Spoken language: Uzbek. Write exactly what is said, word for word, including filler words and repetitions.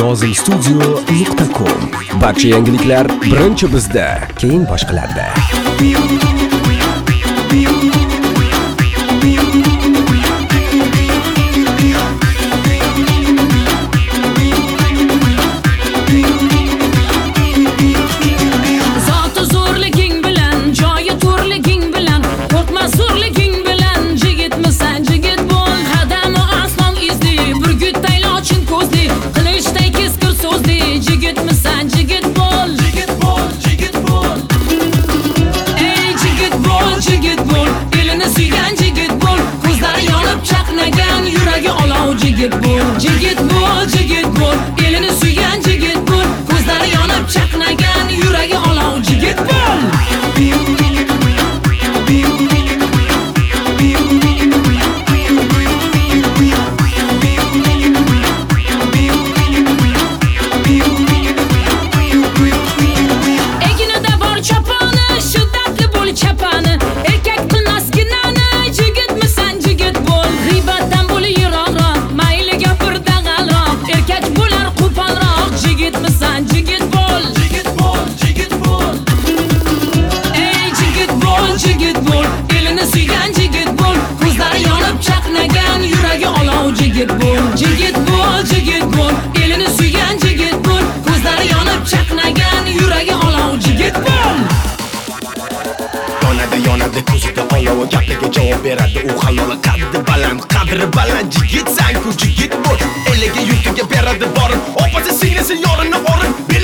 nozim studio nuqta com. Barcha yangiliklar birinchi bizda, keyin boshqalarda. Jigit bol, jigit bol, jigit bol, elini suygan jigit bol, ko'zlari yonib chaqnagan, yuragi olov jigit bol. Eginida bor chaponi, shiddatli bo'l chapani, erkak qilmasginani, jigitmisan jigit bol, g'iybatdan bo'l yiroqroq, mayli gapirda g'alroq, erkak bo'lar qo'polroq, jigitmisan jigit bol, jigit bol, jigit bol. Ey jigit bol, jigit bol, elini suygan jigit bol, ko'zlari yonib chaqnagan, yuragi olov jigit bol, jigit bol, jigit bol, elini suygan jigit bol, ko'zlari yonib chaqnagan, yuragi olov jigit bol. Yonadi yonadi ko'zida olov, gapiga javob beradi u halol, qaddi baland, qadri baland jigitsan ku jigit bol, eliga yurtiga beradi borib, opasi singlisi yorini orib